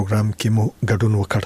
پروګرام کې مو ګډون وکړ.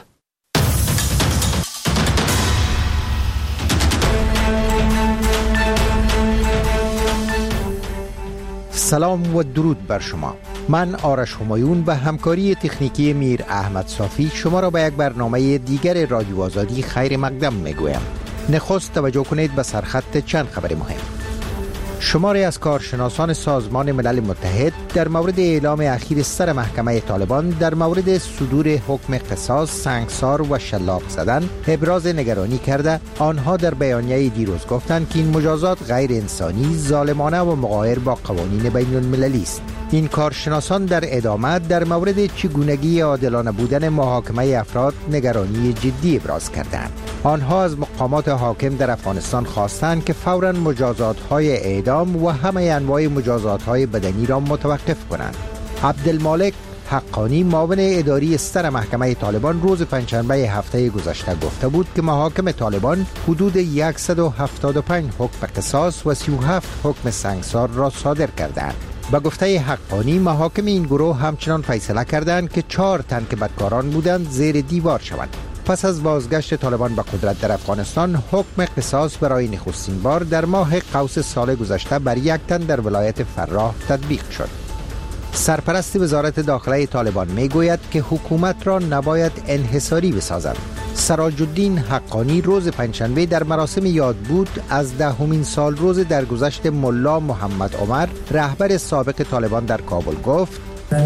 سلام و درود بر شما. من آرش همایون به همکاری تکنیکی میر احمد صافی شما را به یک برنامه دیگر رادیو آزادی خیر مقدم میگویم. نخست توجه کنید به سرخط چند خبر مهم. شماری از کارشناسان سازمان ملل متحد در مورد اعلام اخیر سر محکمه طالبان در مورد صدور حکم قصاص، سنگسار و شلاق زدن ابراز نگرانی کرده. آنها در بیانیه دیروز گفتند که این مجازات غیر انسانی، ظالمانه و مغایر با قوانین بین المللی است. این کارشناسان در ادامه در مورد چگونگی عادلانه بودن محاکمه افراد نگرانی جدی ابراز کردند. آنها از مقامات حاکم در افغانستان خواستند که فوراً مجازات‌های اعدام و همه انواع مجازات‌های بدنی را متوقف کنند. عبدالمالک حقانی معاون اداری سر محکمه طالبان روز پنجشنبه هفته گذشته گفته بود که محاکم طالبان حدود 175 حکم قصاص و 37 حکم سنگسار را صادر کردند. با گفته حقانی محاکم این گروه همچنان فیصله کردند که 4 تن که بدکاران بودند زیر دیوار شوند. پس از بازگشت طالبان به قدرت در افغانستان، حکم قصاص برای نخستین بار در ماه قوس سال گذشته بر 1 تن در ولایت فراه تطبیق شد. سرپرست وزارت داخله طالبان میگوید که حکومت را نباید انحصاری بسازد. سراج الدین حقانی روز پنجشنبه در مراسم یاد بود از 10مین سال روز درگذشت ملا محمد عمر، رهبر سابق طالبان در کابل گفت: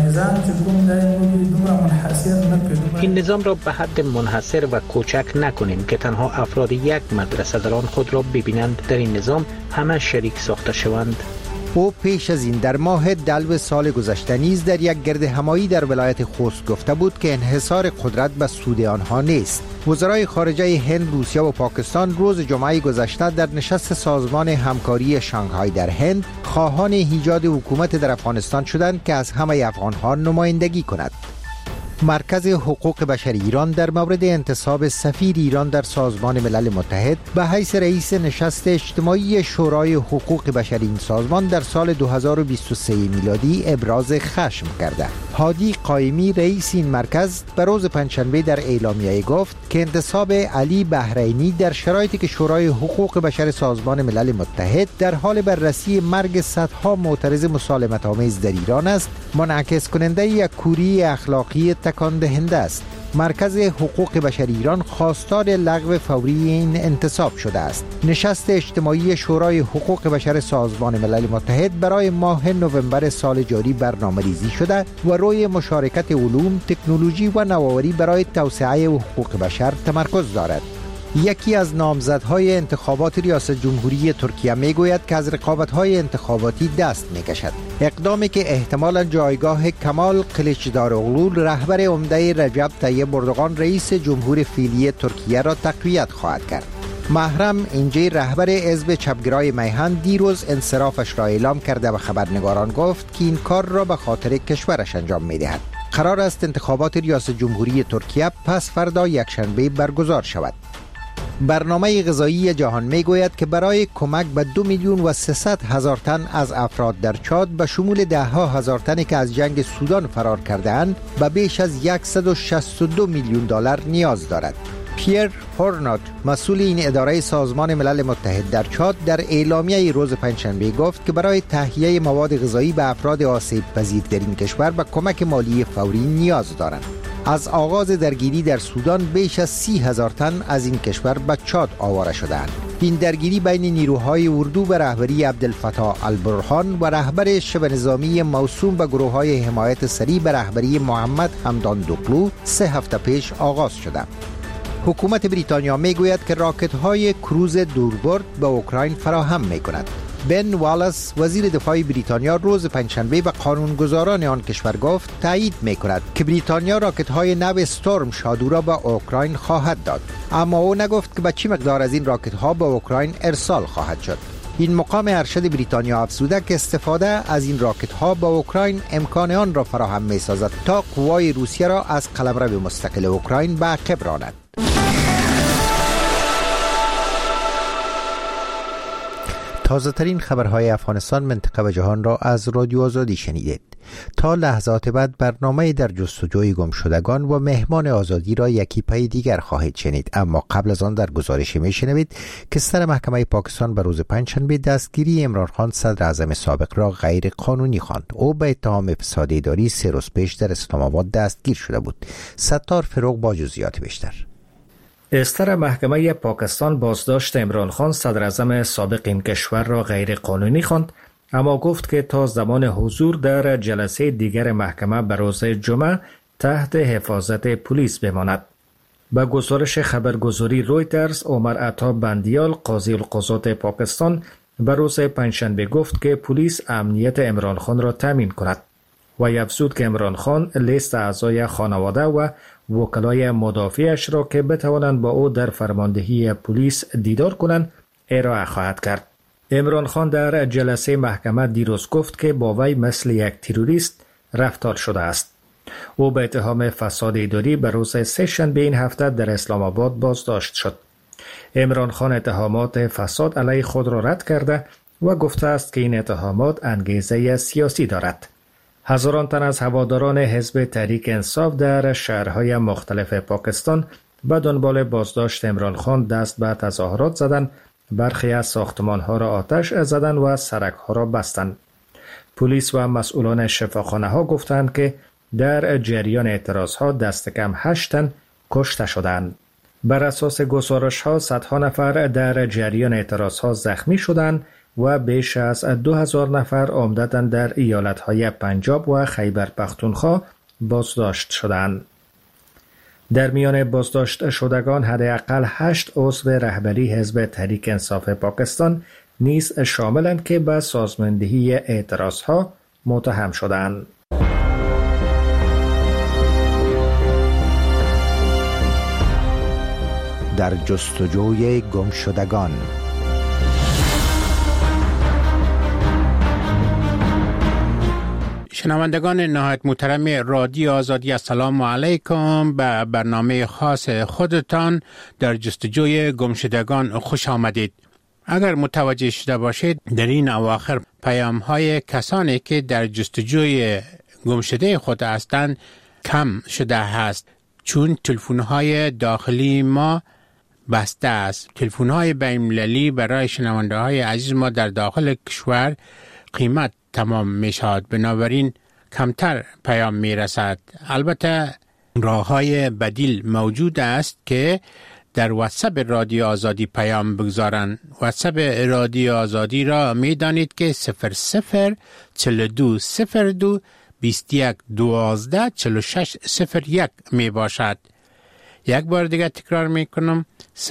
این نظام را به حد منحصر و کوچک نکنیم که تنها افراد یک مدرسه در آن خود را ببینند در این نظام همه شریک ساخته شوند. او پیش از این در ماه دلو سال گذشته نیز در یک گرد همایی در ولایت خوست گفته بود که انحصار قدرت به سود آنها نیست. وزرای خارجه هند، روسیه و پاکستان روز جمعه گذشته در نشست سازمان همکاری شانگهای در هند خواهان ایجاد حکومت در افغانستان شدند که از همه افغانها نمایندگی کند. مرکز حقوق بشر ایران در مورد انتصاب سفیر ایران در سازمان ملل متحد به حیث رئیس نشست اجتماعی شورای حقوق بشر این سازمان در سال 2023 میلادی ابراز خشم کرده. هادی قائمی رئیس این مرکز به روز پنجشنبه در اعلامیه گفت که انتصاب علی بحرینی در شرایطی که شورای حقوق بشر سازمان ملل متحد در حال بررسی مرگ صدها معترض مسالمت‌آمیز در ایران است، منعکس کننده یک کوری اخلاقی تکان دهنده است. مرکز حقوق بشر ایران خواستار لغو فوری این انتصاب شده است. نشست اجتماعی شورای حقوق بشر سازمان ملل متحد برای ماه نوامبر سال جاری برنامه‌ریزی شده و روی مشارکت علوم، تکنولوژی و نوآوری برای توسعه حقوق بشر تمرکز دارد. یکی از نامزدهای انتخابات ریاست جمهوری ترکیه میگوید که از رقابت‌های انتخاباتی دست میکشد. اقدامی که احتمالاً جایگاه کمال کلیچداروغلو، رهبر عمده رجب طیب اردوغان رئیس جمهور فعلی ترکیه را تقویت خواهد کرد. محرم اینجی، رهبر حزب چپگرای میهن، دیروز انصرافش را اعلام کرده و خبرنگاران گفت که این کار را به خاطر کشورش انجام می‌دهد. قرار است انتخابات ریاست جمهوری ترکیه پس فردا یکشنبه برگزار شود. برنامه غذایی جهان میگوید که برای کمک به 2,300,000 تن از افراد در چاد به شمول 10,000 تنی که از جنگ سودان فرار کرده‌اند به بیش از 162 میلیون دلار نیاز دارد. پیر هورنات، مسئول این اداره سازمان ملل متحد در چاد، در اعلامیه روز پنجشنبه گفت که برای تهیه مواد غذایی به افراد آسیب پذیر در این کشور به کمک مالی فوری نیاز دارند. از آغاز درگیری در سودان بیش از 30,000 تن از این کشور به چاد آواره شدند. این درگیری بین نیروهای اردو به رهبری عبدالفتاح البرهان و رهبر شبه نظامی موسوم به گروه‌های حمایت سریع به رهبری محمد حمدان دقلو 3 هفته پیش آغاز شده. حکومت بریتانیا میگوید که راکت‌های کروز دوربرد به اوکراین فراهم می‌کند. بن والاس، وزیر دفاع بریتانیا، روز پنجشنبه به قانونگذاران آن کشور گفت تایید می‌کند که بریتانیا راکت‌های نو استورم شادو را به اوکراین خواهد داد، اما او نگفت که به چه مقدار از این راکت‌ها به اوکراین ارسال خواهد شد. این مقام ارشد بریتانیا افزوده که استفاده از این راکت‌ها به اوکراین امکان آن را فراهم می‌سازد تا قوای روسیه را از قلمرو مستقل اوکراین به عقب راند. تازه ترین خبرهای افغانستان، منطقه و جهان را از رادیو آزادی شنیدید. تا لحظات بعد برنامه در جستجوی گمشدگان و مهمان آزادی را یکی پای دیگر خواهید شنید، اما قبل از آن در گزارشی میشنوید که سر محکمه پاکستان به روز پنجشنبه دستگیری عمران خان صدر اعظم سابق را غیر قانونی خواند. او به اتهام فساد اداری 3 روز پیش در اسلام آباد دستگیر شده بود. ستار فروغ با جزئیات بیشتر. استر محکمه پاکستان بازداشت عمران خان صدر اعظم سابق این کشور را غیر قانونی خواند، اما گفت که تا زمان حضور در جلسه دیگر محکمه به روز جمعه تحت حفاظت پلیس بماند. به گزارش خبرگزاری رویترز، عمر عطا بندیال قاضی القضات پاکستان به روز پنجشنبه گفت که پلیس امنیت عمران خان را تامین کند و افزود که عمران خان لیست اعضای خانواده و وکلای مدافعش را که بتوانند با او در فرماندهی پلیس دیدار کنند ارائه خواهد کرد. عمران خان در جلسه محکمه دیروز گفت که با وی مثل یک تروریست رفتار شده است. او به اتهام فساد اداری به روز سه‌شنبه این هفته در اسلام آباد بازداشت شد. عمران خان اتهامات فساد علیه خود را رد کرده و گفته است که این اتهامات انگیزه سیاسی دارد. هزاران تن از هواداران حزب تحریک انصاف در شهرهای مختلف پاکستان به دنبال بازداشت عمران خان دست به تظاهرات زدند، برخی از ساختمان‌ها را آتش زدند و سرک‌ها را بستند. پلیس و مسئولان شفاخانه‌ها گفتند که در جریان اعتراض‌ها دست کم 8 تن کشته شدند. بر اساس گزارش‌ها صدها نفر در جریان اعتراض‌ها زخمی شدند و بیش از 2000 نفر عمدتاً در ایالت‌های پنجاب و خیبر پختونخوا بازداشت شدند. در میان بازداشت شدگان حداقل 8 عضو رهبری حزب تحریک انصاف پاکستان نیز شاملند که به سازماندهی اعتراضها متهم شدند. در جستجوی گمشدگان. شنوندگان نهایت محترم رادیو آزادی، السلام علیکم. به برنامه خاص خودتان در جستجوی گمشدگان خوش آمدید. اگر متوجه شده باشید در این اواخر پیام‌های کسانی که در جستجوی گمشده خود هستند کم شده است، چون تلفن‌های داخلی ما بسته است. تلفن‌های بین‌المللی برای شنونده‌های عزیز ما در داخل کشور قیمت تمام می شود، بنابراین کمتر پیام می رسد. البته راه‌های بدیل موجود است که در واتساپ رادیو آزادی پیام بگذارند. واتساپ رادیو آزادی را می دانید که 004202 21 12 46 01 می باشد. یک بار دیگه تکرار می کنم،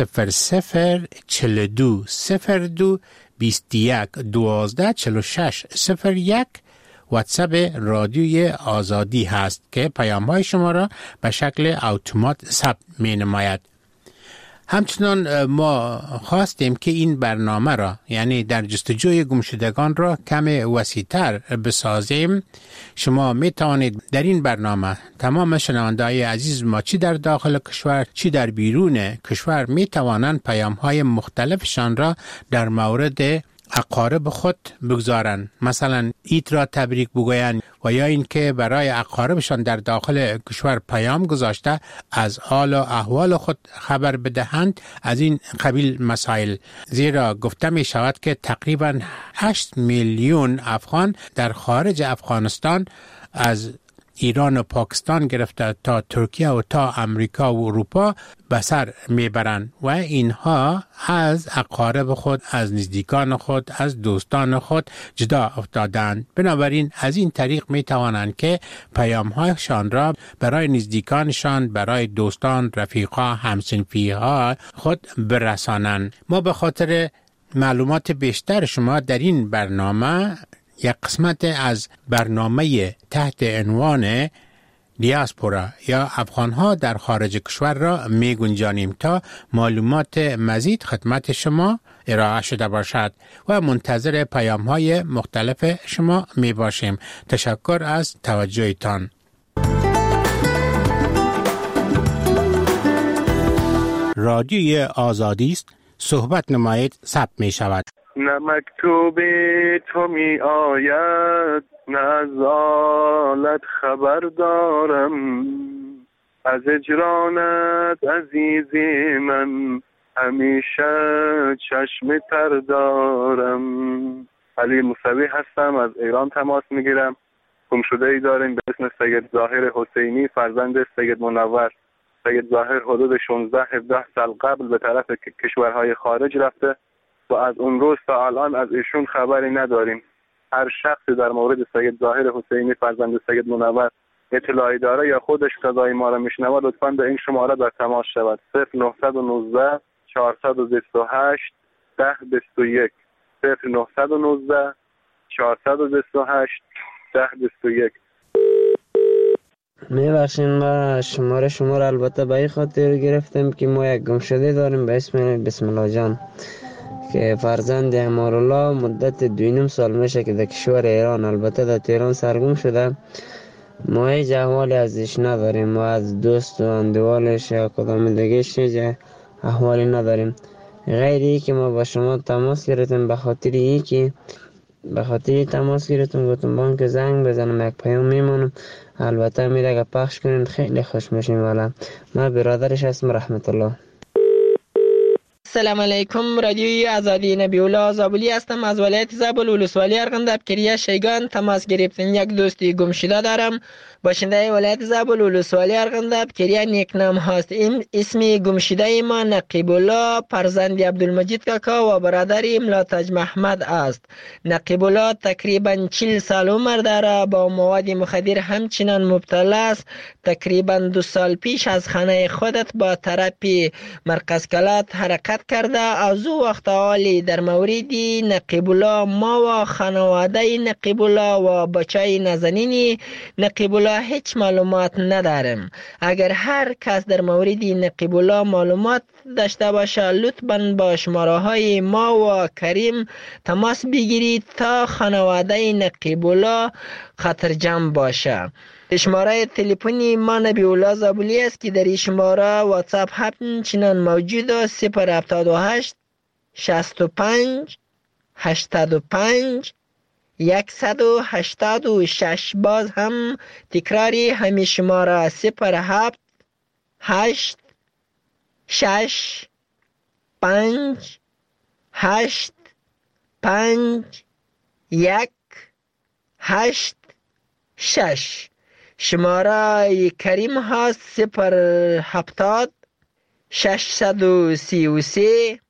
004202 21 12 46 01 واتساپ رادیوی آزادی هست که پیام‌های شما را به شکل اتومات ثبت می‌نماید. همچنان ما خواستیم که این برنامه را، یعنی در جستجوی گمشدگان را کم وسیع‌تر بسازیم. شما می توانید در این برنامه تمام شنونده‌های عزیز ما چی در داخل کشور چی در بیرون کشور می توانند پیام‌های مختلفشان را در مورد اقارب خود بگذارند. مثلا عید را تبریک بگویند و یا اینکه برای اقاربشان در داخل کشور پیام گذاشته از حال و احوال خود خبر بدهند. از این قبیل مسائل، زیرا گفته می شود که تقریبا 8 میلیون افغان در خارج افغانستان از ایران و پاکستان گرفته تا ترکیه و تا امریکا و اروپا به سر میبرند و اینها از اقارب خود، از نزدیکان خود، از دوستان خود جدا افتادند. بنابراین از این طریق میتوانند که پیام‌هایشان را برای نزدیکانشان، برای دوستان، رفیقا، همسنفیها خود برسانند. ما به خاطر معلومات بیشتر شما در این برنامه یک قسمت از برنامه تحت عنوان دیاسپورا یا افغانها در خارج کشور را می گنجانیم تا معلومات مزید خدمت شما ارائه شده باشد و منتظر پیام های مختلف شما می باشیم. تشکر از توجهتان. رادیوی آزادی است، صحبت نمایید ثبت می شود. نه مکتوب تو می آید نه از آلت خبر دارم، از اجرانت عزیزی من همیشه چشم تر دارم. علی موسوی هستم، از ایران تماس میگیرم. گمشده‌ای داریم به اسم سید ظاهر حسینی فرزند سید منور. سید ظاهر حدود 16-17 سال قبل به طرف کشورهای خارج رفته و از اون روز تا الان از ایشون خبری نداریم. هر شخصی در مورد سید ظاهر حسینی فرزند سید منور اطلاعی داره یا خودش صدای ما را میشنوه لطفاً به این شماره در تماس شود. 0919 428 1021 0919 428 1021. میبخشین ما شماره شما را البته به این خاطر گرفتم که ما یک گمشده داریم به اسم بسم الله جان که فرزند امارالله مدت 2.5 سال میشه که در کشور ایران، البته در تهران سرگم شده. ما هیچ احوالی ازش نداریم، ما از دوست و اندوالش یا کدام دیگهش هیچ احوالی نداریم، غیر ای که ما با شما تماس گرفتیم. به خاطر تماس گرفتیم گفتم بانک زنگ بزنم یک پیام میمونم، البته میره اگه پخش کنین خیلی خوش میشیم. والا من برادرش هستم رحمت الله. سلام علیکم، رادیوی آزادی نبی الله زابلی هستم از ولایت زابل ولسوالی ارغنداب کریه شیگان تماس گرفتن. یک دوستی گمشده دارم، باشنده ولایت زابل ولسوالی ارغنداب کریه نیکنام هاست. اسم گمشده ما نقیب الله فرزند عبدالمجید کاکا و برادر ملاتاج محمد است. نقیب الله تقریبا 40 سال عمر داره، با مواد مخدر همچنان مبتلا است. تقریبا 2 سال پیش از خانه خودت با طرف مرکز کلات حرکت کرده. از او وقت حالی در مورد نقیب الله ما و خانواده نقیب الله و بچه نازنین نقیب الله هیچ معلومات نداریم. اگر هر کس در مورد نقیب الله معلومات داشته باشه لطفاً با شماره های ما و کریم تماس بگیرید تا خانواده نقیب الله خطرجم باشه. شماره تلفنی ما نبی الله زابلی است که در این شماره واتساپ همچنان موجود است. 078 65 85 186. باز هم تکراری همین شماره 07 8 6 5 8 5 1 8 6. شماره کریم هست 070 633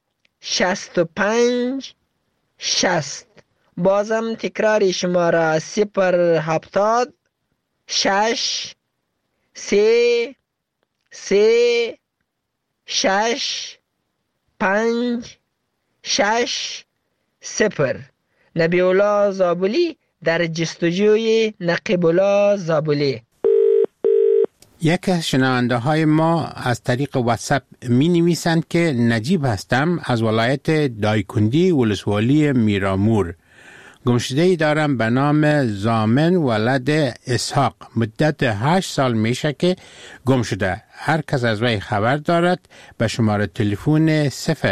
65 60. بازم تکراری شماره 070 6 3 3 6 5 6 0. نبی الله زابلی در جستجوی نقیب الله زابلی. یک از شنونده های ما از طریق واتساپ می نویسند که نجیب هستم از ولایت دایکندی ولسوالی میرامور. گمشده‌ای دارم به نام زامن ولد اسحاق. مدت 8 سال میشه که گم شده. هر کس از وی خبر دارد به شماره تلفن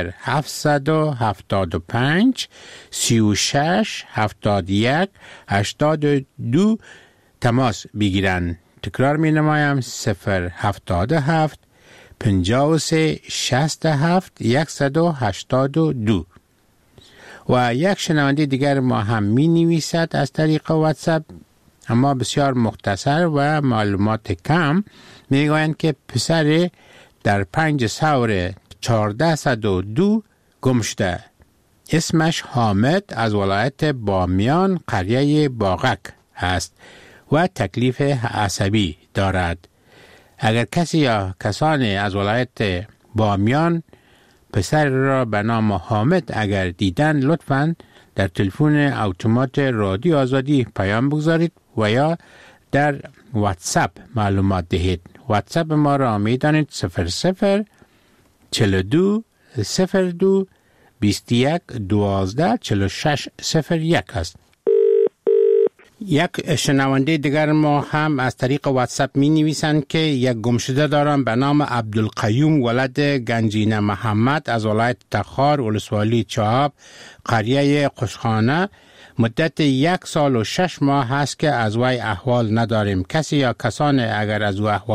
0775 36 71 82 تماس بگیرند. تکرار می نمایم 077 53 67 182. و یک شنونده دیگر ما هم می نویسد از طریق واتساپ، اما بسیار مختصر و معلومات کم. می گویند که پسر در 5 سور 1402 گم شده. اسمش حامد از ولایت بامیان قریه باغک است و تکلیف عصبی دارد. اگر کسی یا کسانی از ولایت بامیان پسر را به نام حامد اگر دیدن لطفاً در تلفن اتومات رادیو آزادی پیام بگذارید و یا در واتساپ معلومات دهید. واتساپ ما را میدانید 00 42 02 21 12 46 01 است. یک شنونده دیگر ما هم از طریق واتساپ می نویسند که یک گمشده دارم به نام عبدالقیوم ولد گنجینه محمد از ولایت تخار ولسوالی چهاب قریه قشخانه. مدت 1 سال و 6 ماه هست که از وی احوال نداریم. کسی یا کسان اگر از او احوال